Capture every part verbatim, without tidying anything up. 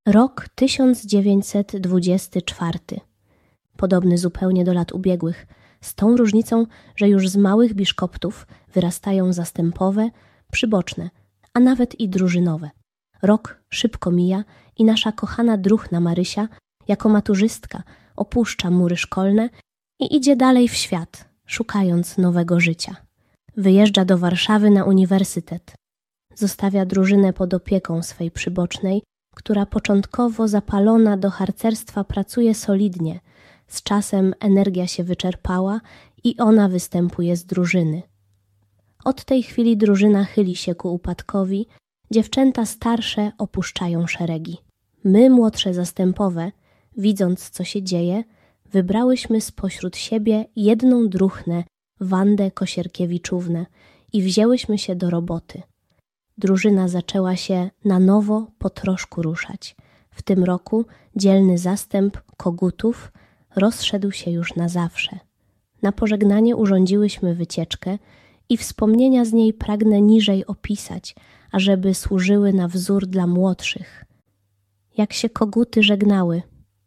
Rok tysiąc dziewięćset dwudziesty czwarty. Podobny zupełnie do lat ubiegłych, z tą różnicą, że już z małych biszkoptów wyrastają zastępowe, przyboczne, a nawet i drużynowe. Rok szybko mija i nasza kochana druhna Marysia, jako maturzystka, opuszcza mury szkolne i idzie dalej w świat, szukając nowego życia. Wyjeżdża do Warszawy na uniwersytet. Zostawia drużynę pod opieką swej przybocznej, która początkowo zapalona do harcerstwa pracuje solidnie. Z czasem energia się wyczerpała i ona występuje z drużyny. Od tej chwili drużyna chyli się ku upadkowi, dziewczęta starsze opuszczają szeregi. My, młodsze zastępowe, widząc co się dzieje, wybrałyśmy spośród siebie jedną druhnę, Wandę Kosierkiewiczównę, i wzięłyśmy się do roboty. Drużyna zaczęła się na nowo po troszku ruszać. W tym roku dzielny zastęp Kogutów rozszedł się już na zawsze. Na pożegnanie urządziłyśmy wycieczkę i wspomnienia z niej pragnę niżej opisać, ażeby służyły na wzór dla młodszych. Jak się Koguty żegnały.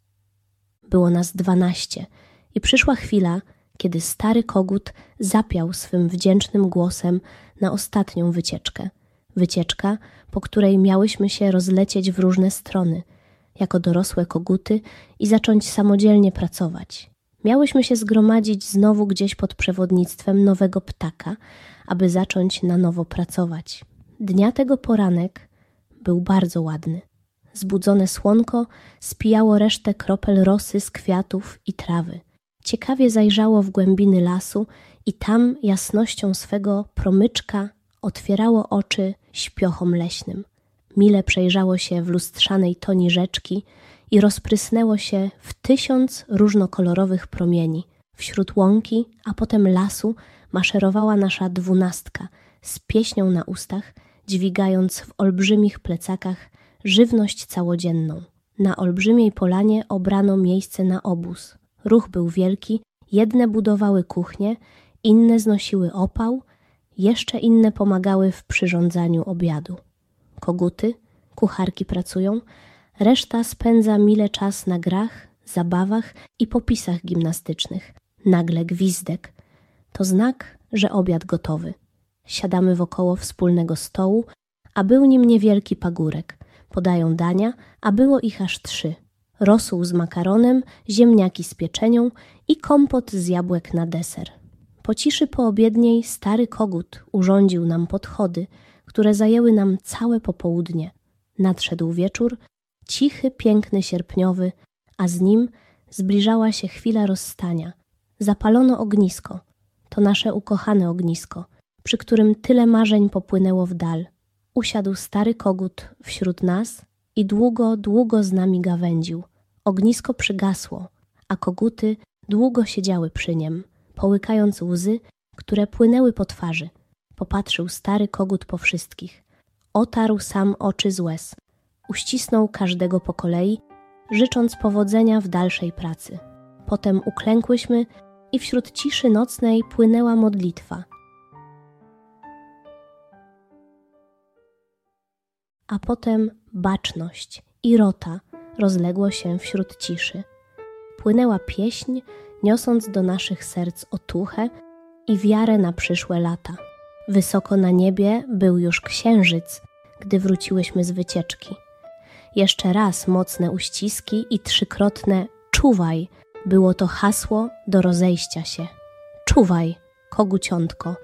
Było nas dwanaście i przyszła chwila, kiedy stary Kogut zapiał swym wdzięcznym głosem na ostatnią wycieczkę. Wycieczka, po której miałyśmy się rozlecieć w różne strony, jako dorosłe koguty i zacząć samodzielnie pracować. Miałyśmy się zgromadzić znowu gdzieś pod przewodnictwem nowego ptaka, aby zacząć na nowo pracować. Dnia tego poranek był bardzo ładny. Zbudzone słonko spijało resztę kropel rosy z kwiatów i trawy. Ciekawie zajrzało w głębiny lasu i tam jasnością swego promyczka otwierało oczy śpiochom leśnym. Mile przejrzało się w lustrzanej toni rzeczki i rozprysnęło się w tysiąc różnokolorowych promieni. Wśród łąki, a potem lasu maszerowała nasza dwunastka z pieśnią na ustach, dźwigając w olbrzymich plecakach żywność całodzienną. Na olbrzymiej polanie obrano miejsce na obóz. Ruch był wielki, jedne budowały kuchnię, inne znosiły opał, jeszcze inne pomagały w przyrządzaniu obiadu. Koguty, kucharki pracują, reszta spędza mile czas na grach, zabawach i popisach gimnastycznych. Nagle gwizdek. To znak, że obiad gotowy. Siadamy wokoło wspólnego stołu, a był nim niewielki pagórek. Podają dania, a było ich aż trzy. Rosół z makaronem, ziemniaki z pieczenią i kompot z jabłek na deser. Po ciszy poobiedniej stary Kogut urządził nam podchody, które zajęły nam całe popołudnie. Nadszedł wieczór, cichy, piękny sierpniowy, a z nim zbliżała się chwila rozstania. Zapalono ognisko. To nasze ukochane ognisko, przy którym tyle marzeń popłynęło w dal. Usiadł stary Kogut wśród nas i długo, długo z nami gawędził. Ognisko przygasło, a koguty długo siedziały przy niem, połykając łzy, które płynęły po twarzy. Popatrzył stary Kogut po wszystkich. Otarł sam oczy z łez. Uścisnął każdego po kolei, życząc powodzenia w dalszej pracy. Potem uklękłyśmy i wśród ciszy nocnej płynęła modlitwa. A potem baczność i rota rozległo się wśród ciszy. Płynęła pieśń, niosąc do naszych serc otuchę i wiarę na przyszłe lata. Wysoko na niebie był już księżyc, gdy wróciłyśmy z wycieczki. Jeszcze raz mocne uściski i trzykrotne czuwaj było to hasło do rozejścia się. Czuwaj, koguciątko.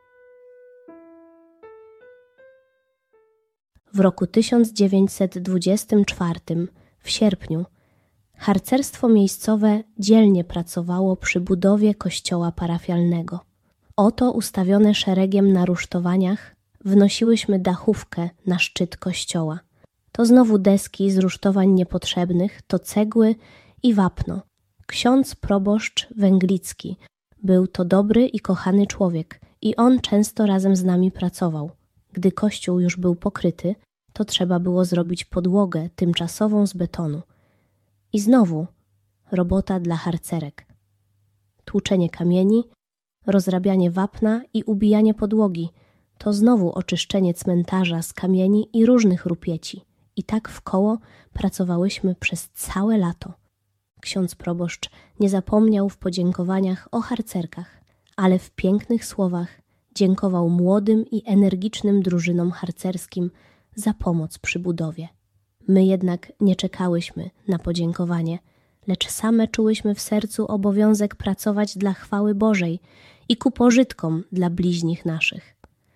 W roku tysiąc dziewięćset dwudziestym czwartym, w sierpniu, harcerstwo miejscowe dzielnie pracowało przy budowie kościoła parafialnego. Oto ustawione szeregiem na rusztowaniach wnosiłyśmy dachówkę na szczyt kościoła. To znowu deski z rusztowań niepotrzebnych, to cegły i wapno. Ksiądz proboszcz Węglicki był to dobry i kochany człowiek i on często razem z nami pracował. Gdy kościół już był pokryty, to trzeba było zrobić podłogę tymczasową z betonu. I znowu robota dla harcerek. Tłuczenie kamieni, rozrabianie wapna i ubijanie podłogi. To znowu oczyszczenie cmentarza z kamieni i różnych rupieci. I tak w koło pracowałyśmy przez całe lato. Ksiądz proboszcz nie zapomniał w podziękowaniach o harcerkach, ale w pięknych słowach dziękował młodym i energicznym drużynom harcerskim za pomoc przy budowie. My jednak nie czekałyśmy na podziękowanie, lecz same czułyśmy w sercu obowiązek pracować dla chwały Bożej i ku pożytkom dla bliźnich naszych.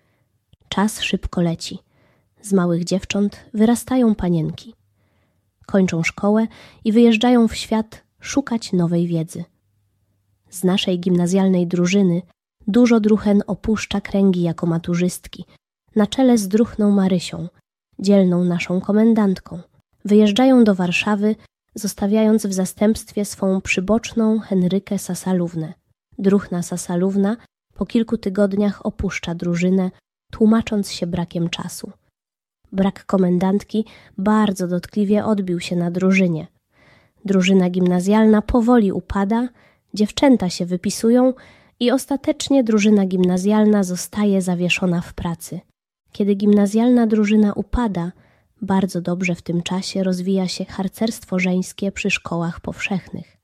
Czas szybko leci. Z małych dziewcząt wyrastają panienki. Kończą szkołę i wyjeżdżają w świat szukać nowej wiedzy. Z naszej gimnazjalnej drużyny dużo druhen opuszcza kręgi jako maturzystki, na czele z druhną Marysią, dzielną naszą komendantką. Wyjeżdżają do Warszawy, zostawiając w zastępstwie swą przyboczną Henrykę Sasalównę. Druhna Sasalówna po kilku tygodniach opuszcza drużynę, tłumacząc się brakiem czasu. Brak komendantki bardzo dotkliwie odbił się na drużynie. Drużyna gimnazjalna powoli upada, dziewczęta się wypisują i ostatecznie drużyna gimnazjalna zostaje zawieszona w pracy. Kiedy gimnazjalna drużyna upada, bardzo dobrze w tym czasie rozwija się harcerstwo żeńskie przy szkołach powszechnych.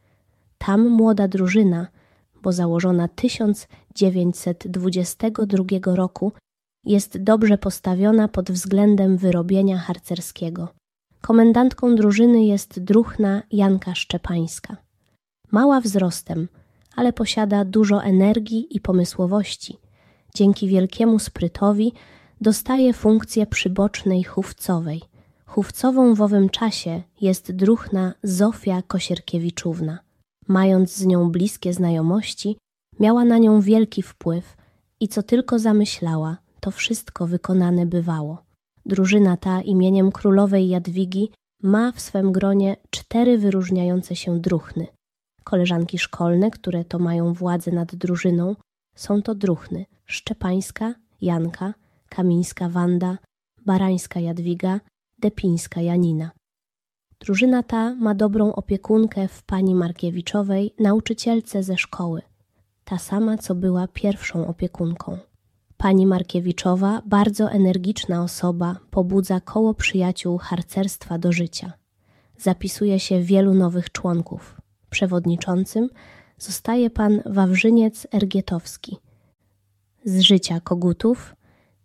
Tam młoda drużyna, bo założona tysiąc dziewięćset dwudziestego drugiego roku, jest dobrze postawiona pod względem wyrobienia harcerskiego. Komendantką drużyny jest druhna Janka Szczepańska. Mała wzrostem, ale posiada dużo energii i pomysłowości. Dzięki wielkiemu sprytowi dostaje funkcję przybocznej chówcowej. Chówcową w owym czasie jest druhna Zofia Kosierkiewiczówna. Mając z nią bliskie znajomości, miała na nią wielki wpływ i co tylko zamyślała, to wszystko wykonane bywało. Drużyna ta imieniem królowej Jadwigi ma w swym gronie cztery wyróżniające się druhny. Koleżanki szkolne, które to mają władzę nad drużyną, są to druhny Szczepańska Janka, Kamińska Wanda, Barańska Jadwiga, Depińska Janina. Drużyna ta ma dobrą opiekunkę w pani Markiewiczowej, nauczycielce ze szkoły. Ta sama, co była pierwszą opiekunką. Pani Markiewiczowa, bardzo energiczna osoba, pobudza koło przyjaciół harcerstwa do życia. Zapisuje się wielu nowych członków. Przewodniczącym zostaje pan Wawrzyniec Ergietowski. Z życia kogutów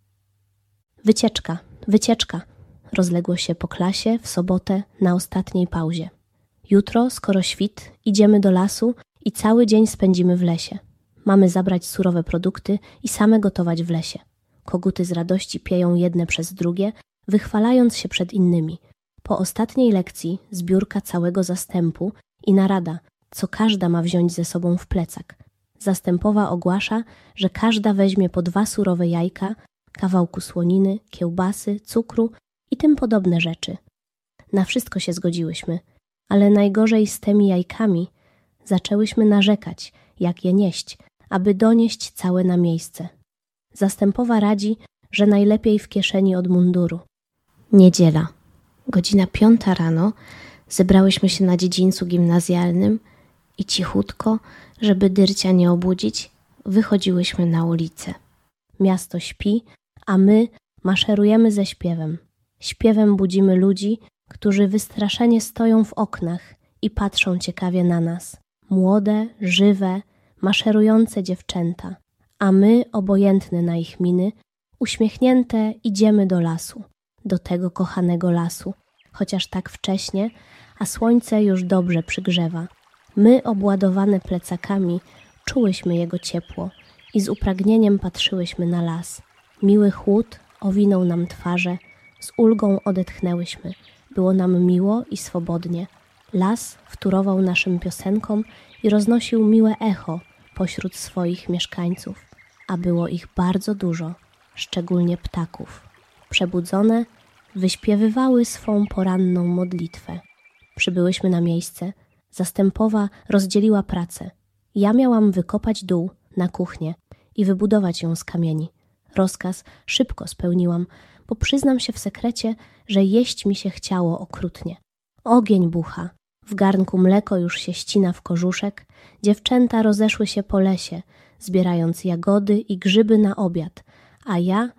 wycieczka, wycieczka rozległo się po klasie w sobotę na ostatniej pauzie. Jutro, skoro świt, idziemy do lasu i cały dzień spędzimy w lesie. Mamy zabrać surowe produkty i same gotować w lesie. Koguty z radości pieją jedne przez drugie, wychwalając się przed innymi. Po ostatniej lekcji zbiórka całego zastępu i narada, co każda ma wziąć ze sobą w plecak. Zastępowa ogłasza, że każda weźmie po dwa surowe jajka, kawałku słoniny, kiełbasy, cukru i tym podobne rzeczy. Na wszystko się zgodziłyśmy, ale najgorzej z tymi jajkami. Zaczęłyśmy narzekać, jak je nieść, aby donieść całe na miejsce. Zastępowa radzi, że najlepiej w kieszeni od munduru. Niedziela. Godzina piąta rano zebrałyśmy się na dziedzińcu gimnazjalnym i cichutko, żeby Dyrcia nie obudzić, wychodziłyśmy na ulicę. Miasto śpi, a my maszerujemy ze śpiewem. Śpiewem budzimy ludzi, którzy wystraszenie stoją w oknach i patrzą ciekawie na nas. Młode, żywe, maszerujące dziewczęta, a my, obojętne na ich miny, uśmiechnięte idziemy do lasu, do tego kochanego lasu, chociaż tak wcześnie, a słońce już dobrze przygrzewa. My, obładowane plecakami, czułyśmy jego ciepło i z upragnieniem patrzyłyśmy na las. Miły chłód owinął nam twarze, z ulgą odetchnęłyśmy. Było nam miło i swobodnie. Las wtórował naszym piosenkom i roznosił miłe echo pośród swoich mieszkańców, a było ich bardzo dużo, szczególnie ptaków. Przebudzone wyśpiewywały swą poranną modlitwę. Przybyłyśmy na miejsce, zastępowa rozdzieliła pracę. Ja miałam wykopać dół na kuchnię i wybudować ją z kamieni. Rozkaz szybko spełniłam, bo przyznam się w sekrecie, że jeść mi się chciało okrutnie. Ogień bucha, w garnku mleko już się ścina w korzuszek, dziewczęta rozeszły się po lesie, zbierając jagody i grzyby na obiad, a ja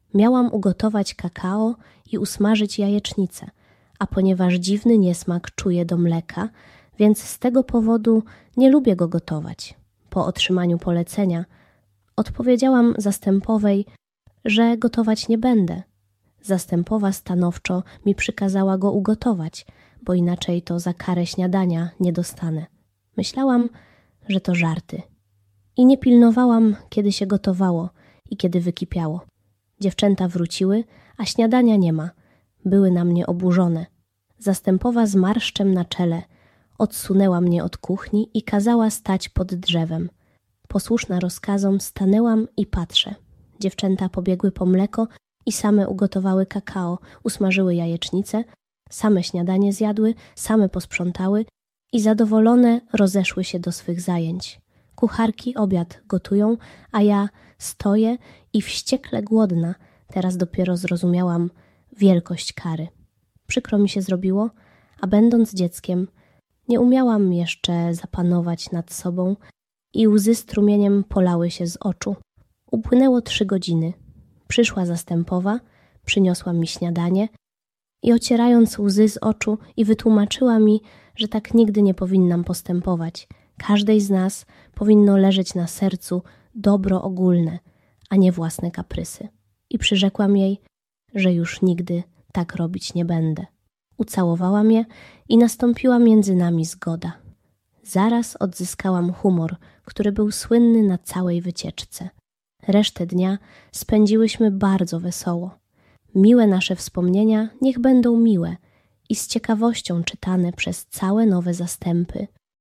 Miałam ugotować kakao i usmażyć jajecznicę, a ponieważ dziwny niesmak czuję do mleka, więc z tego powodu nie lubię go gotować. Po otrzymaniu polecenia odpowiedziałam zastępowej, że gotować nie będę. Zastępowa stanowczo mi przykazała go ugotować, bo inaczej to za karę śniadania nie dostanę. Myślałam, że to żarty. I nie pilnowałam, kiedy się gotowało i kiedy wykipiało. Dziewczęta wróciły, a śniadania nie ma. Były na mnie oburzone. Zastępowa z marszczem na czele odsunęła mnie od kuchni i kazała stać pod drzewem. Posłuszna rozkazom stanęłam i patrzę. Dziewczęta pobiegły po mleko i same ugotowały kakao, usmażyły jajecznicę, same śniadanie zjadły, same posprzątały i zadowolone rozeszły się do swych zajęć. Kucharki obiad gotują, a ja stoję i wściekle głodna. Teraz dopiero zrozumiałam wielkość kary. Przykro mi się zrobiło, a będąc dzieckiem nie umiałam jeszcze zapanować nad sobą i łzy strumieniem polały się z oczu. Upłynęło trzy godziny. Przyszła zastępowa, przyniosła mi śniadanie i ocierając łzy z oczu i wytłumaczyła mi, że tak nigdy nie powinnam postępować. Każdej z nas powinno leżeć na sercu dobro ogólne, a nie własne kaprysy. I przyrzekłam jej, że już nigdy tak robić nie będę. Ucałowałam je i nastąpiła między nami zgoda. Zaraz odzyskałam humor, który był słynny na całej wycieczce. Resztę dnia spędziłyśmy bardzo wesoło. Miłe nasze wspomnienia niech będą miłe i z ciekawością czytane przez całe nowe zastępy.